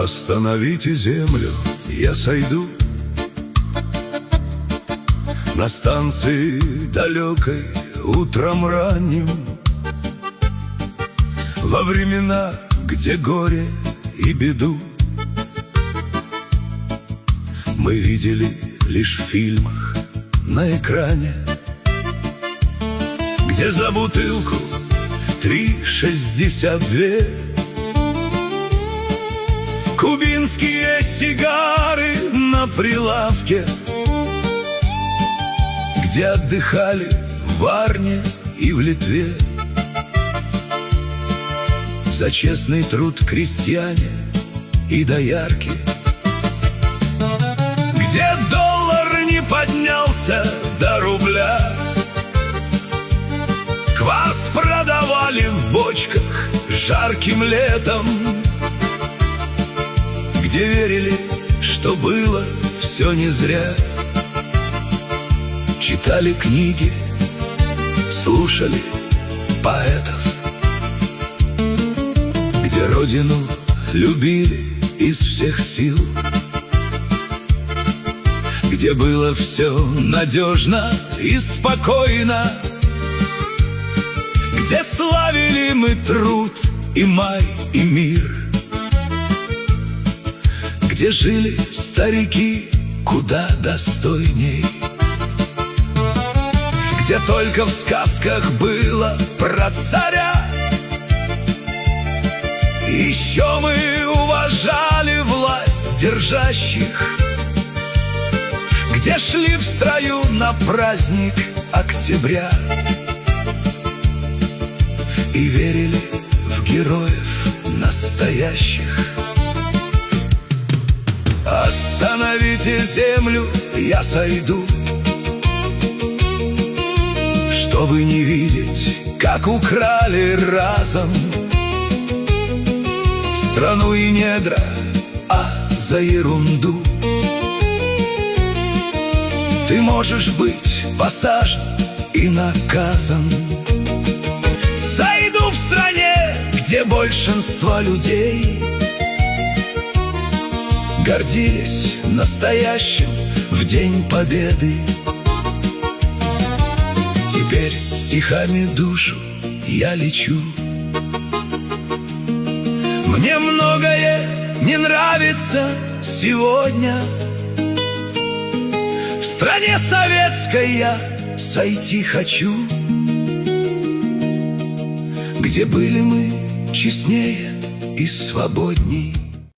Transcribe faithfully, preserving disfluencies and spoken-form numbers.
Остановите землю, я сойду на станции далекой утром ранним, во времена, где горе и беду мы видели лишь в фильмах на экране, где за бутылку три шестьдесят два, кубинские сигары на прилавке, где отдыхали в Варне и в Литве за честный труд крестьяне и доярки, где доллар не поднялся до рубля, квас продавали в бочках жарким летом, где верили, что было все не зря, читали книги, слушали поэтов, где родину любили из всех сил, где было все надежно и спокойно, где славили мы труд и май и мир, где жили старики куда достойней, где только в сказках было про царя. Еще мы уважали власть держащих, где шли в строю на праздник октября и верили в героев настоящих. Остановите землю, я сойду, чтобы не видеть, как украли разом страну и недра, а за ерунду ты можешь быть посажен и наказан. Сойду в стране, где большинство людей гордились настоящим в День Победы. Теперь стихами душу я лечу. Мне многое не нравится сегодня. В стране советской я сойти хочу, где были мы честнее и свободней.